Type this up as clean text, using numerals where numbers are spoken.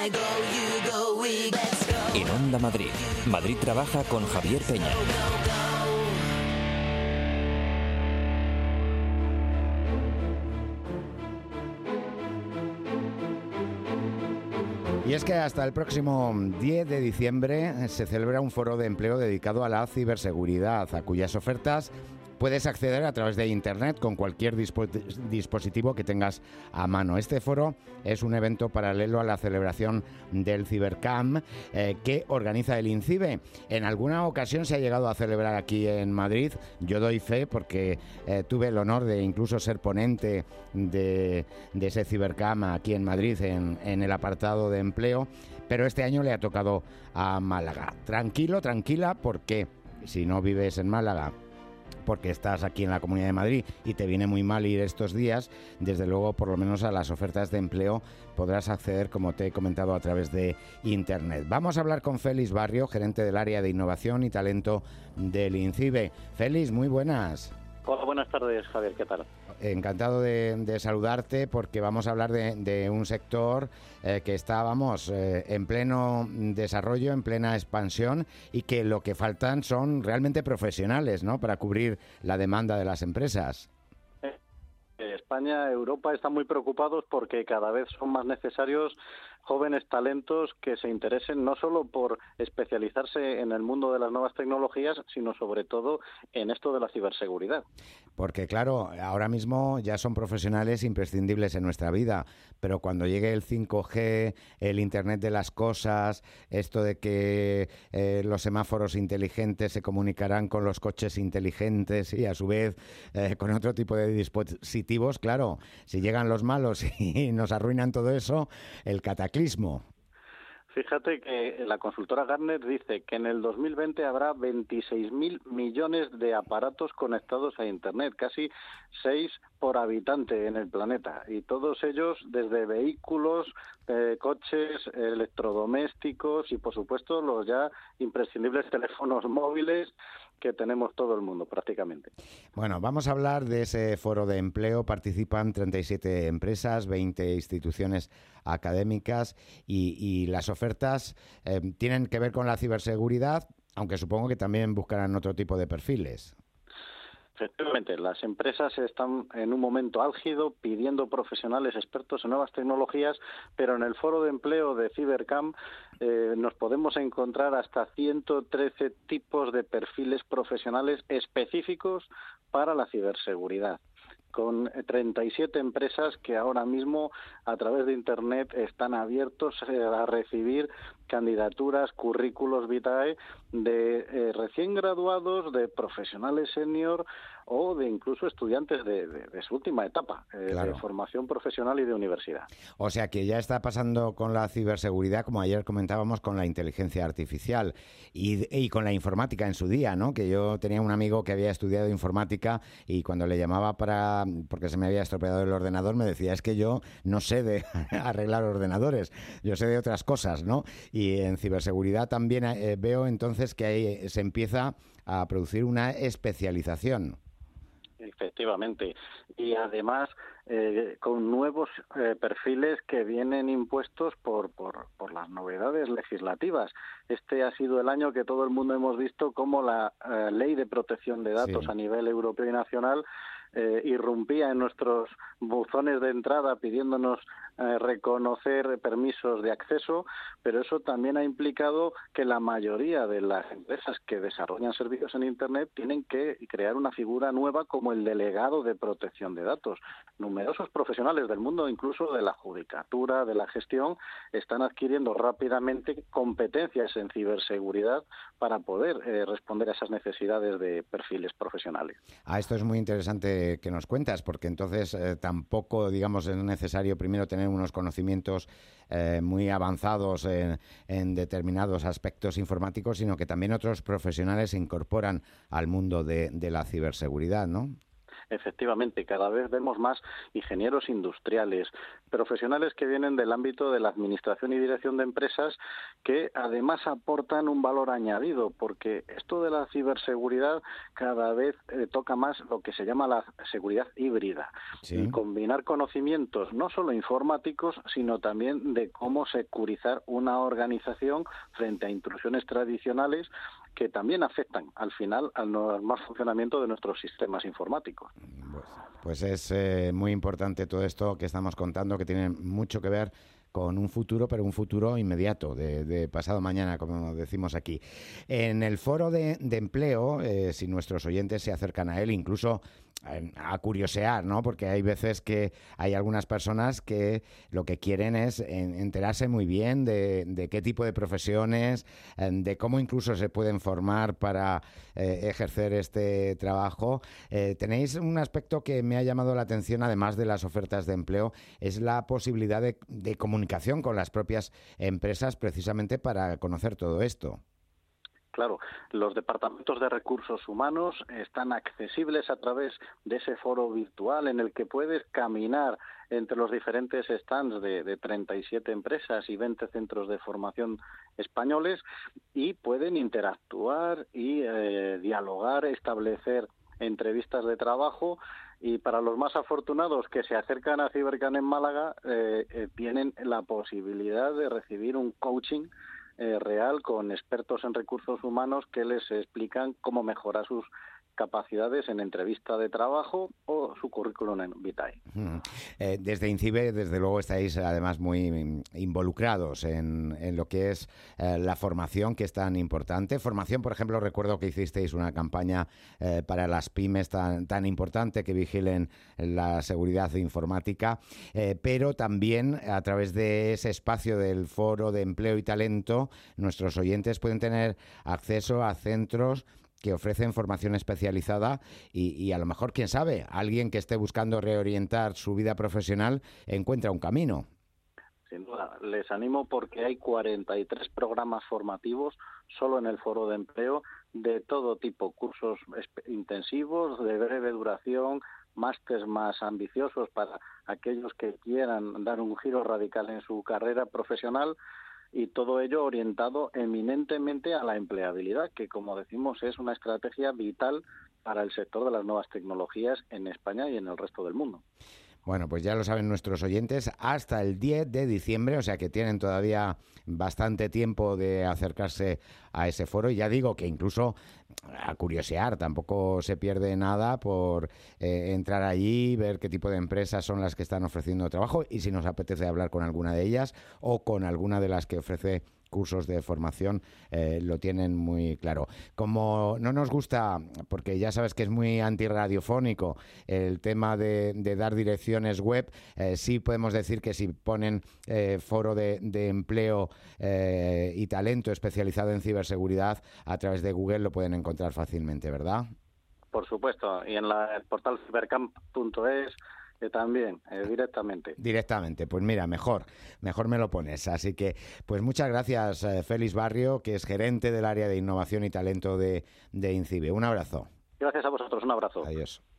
En Onda Madrid, Madrid trabaja con Javier Peña. Y es que hasta el próximo 10 de diciembre se celebra un foro de empleo dedicado a la ciberseguridad, a cuyas ofertas puedes acceder a través de Internet con cualquier dispositivo que tengas a mano. Este foro es un evento paralelo a la celebración del Cybercamp que organiza el INCIBE. En alguna ocasión se ha llegado a celebrar aquí en Madrid. Yo doy fe porque tuve el honor de incluso ser ponente de ese Cybercamp aquí en Madrid en el apartado de empleo, pero este año le ha tocado a Málaga. Tranquilo, tranquila, porque si no vives en Málaga, porque estás aquí en la Comunidad de Madrid y te viene muy mal ir estos días, desde luego por lo menos a las ofertas de empleo podrás acceder, como te he comentado, a través de Internet. Vamos a hablar con Félix Barrio, gerente del área de innovación y talento del INCIBE. Félix, muy buenas. Hola, buenas tardes, Javier, ¿qué tal? Encantado de saludarte, porque vamos a hablar de un sector que está, en pleno desarrollo, en plena expansión, y que lo que faltan son realmente profesionales, ¿no?, para cubrir la demanda de las empresas. España, Europa están muy preocupados porque cada vez son más necesarios jóvenes talentos que se interesen no solo por especializarse en el mundo de las nuevas tecnologías, sino sobre todo en esto de la ciberseguridad. Porque claro, ahora mismo ya son profesionales imprescindibles en nuestra vida, pero cuando llegue el 5G, el Internet de las cosas, esto de que los semáforos inteligentes se comunicarán con los coches inteligentes y a su vez con otro tipo de dispositivos, claro, si llegan los malos y nos arruinan todo eso, el cataclismo. Fíjate que la consultora Gartner dice que en el 2020 habrá 26.000 millones de aparatos conectados a Internet, casi 6 por habitante en el planeta, y todos ellos desde vehículos, coches, electrodomésticos y, por supuesto, los ya imprescindibles teléfonos móviles que tenemos todo el mundo prácticamente. Bueno, vamos a hablar de ese foro de empleo. Participan 37 empresas, 20 instituciones académicas y las ofertas tienen que ver con la ciberseguridad, aunque supongo que también buscarán otro tipo de perfiles. Efectivamente, las empresas están en un momento álgido pidiendo profesionales expertos en nuevas tecnologías, pero en el foro de empleo de Cybercamp nos podemos encontrar hasta 113 tipos de perfiles profesionales específicos para la ciberseguridad, con 37 empresas que ahora mismo a través de Internet están abiertos a recibir candidaturas, currículos vitae de recién graduados, de profesionales senior o de incluso estudiantes de su última etapa de formación profesional y de universidad. O sea que ya está pasando con la ciberseguridad, como ayer comentábamos, con la inteligencia artificial y con la informática en su día, ¿no? Que yo tenía un amigo que había estudiado informática y cuando le llamaba porque se me había estropeado el ordenador, me decía, es que yo no sé de arreglar ordenadores, yo sé de otras cosas, ¿no? Y en ciberseguridad también veo entonces que ahí se empieza a producir una especialización. Efectivamente, y además con nuevos perfiles que vienen impuestos por las novedades legislativas. Este ha sido el año que todo el mundo hemos visto cómo la ley de protección de datos a nivel europeo y nacional irrumpía en nuestros buzones de entrada pidiéndonos reconocer permisos de acceso, pero eso también ha implicado que la mayoría de las empresas que desarrollan servicios en Internet tienen que crear una figura nueva como el delegado de protección de datos. Numerosos profesionales del mundo, incluso de la judicatura, de la gestión, están adquiriendo rápidamente competencias en ciberseguridad para poder responder a esas necesidades de perfiles profesionales. Esto es muy interesante que nos cuentas, porque entonces tampoco, digamos, es necesario primero tener unos conocimientos muy avanzados en determinados aspectos informáticos, sino que también otros profesionales se incorporan al mundo de la ciberseguridad, ¿no? Efectivamente, cada vez vemos más ingenieros industriales, profesionales que vienen del ámbito de la administración y dirección de empresas, que además aportan un valor añadido, porque esto de la ciberseguridad cada vez toca más lo que se llama la seguridad híbrida, Sí. y combinar conocimientos no solo informáticos, sino también de cómo securizar una organización frente a intrusiones tradicionales que también afectan al final al normal funcionamiento de nuestros sistemas informáticos. Pues es muy importante todo esto que estamos contando, que tiene mucho que ver con un futuro, pero un futuro inmediato, de pasado mañana, como decimos aquí. En el foro de empleo, si nuestros oyentes se acercan a él, incluso a curiosear, ¿no? Porque hay veces que hay algunas personas que lo que quieren es enterarse muy bien de qué tipo de profesiones, de cómo incluso se pueden formar para ejercer este trabajo. Tenéis un aspecto que me ha llamado la atención, además de las ofertas de empleo, es la posibilidad de comunicación con las propias empresas, precisamente para conocer todo esto. Claro, los departamentos de recursos humanos están accesibles a través de ese foro virtual en el que puedes caminar entre los diferentes stands de 37 empresas y 20 centros de formación españoles, y pueden interactuar y dialogar, establecer entrevistas de trabajo. Y para los más afortunados que se acercan a Cybercan en Málaga, tienen la posibilidad de recibir un coaching real con expertos en recursos humanos que les explican cómo mejorar sus capacidades en entrevista de trabajo o su currículum en vitae. Desde INCIBE, desde luego, estáis además muy involucrados en lo que es la formación, que es tan importante. Formación, por ejemplo, recuerdo que hicisteis una campaña para las pymes tan importante, que vigilen la seguridad informática, pero también a través de ese espacio del Foro de Empleo y Talento, nuestros oyentes pueden tener acceso a centros que ofrecen formación especializada y a lo mejor, quién sabe, alguien que esté buscando reorientar su vida profesional encuentra un camino. Sin duda, les animo porque hay 43 programas formativos solo en el Foro de Empleo de todo tipo, cursos intensivos, de breve duración, másters más ambiciosos para aquellos que quieran dar un giro radical en su carrera profesional, y todo ello orientado eminentemente a la empleabilidad, que, como decimos, es una estrategia vital para el sector de las nuevas tecnologías en España y en el resto del mundo. Bueno, pues ya lo saben nuestros oyentes, hasta el 10 de diciembre, o sea que tienen todavía bastante tiempo de acercarse a ese foro. Y ya digo que incluso a curiosear, tampoco se pierde nada por entrar allí, ver qué tipo de empresas son las que están ofreciendo trabajo, y si nos apetece hablar con alguna de ellas o con alguna de las que ofrece cursos de formación, lo tienen muy claro. Como no nos gusta, porque ya sabes que es muy antirradiofónico, el tema de dar direcciones web, sí podemos decir que si ponen foro de empleo y talento especializado en ciberseguridad a través de Google, lo pueden encontrar fácilmente, ¿verdad? Por supuesto, y en el portal cybercamp.es también, directamente. Directamente, pues mira, mejor me lo pones. Así que, pues muchas gracias, Félix Barrio, que es gerente del área de innovación y talento de INCIBE. Un abrazo. Gracias a vosotros, un abrazo. Adiós.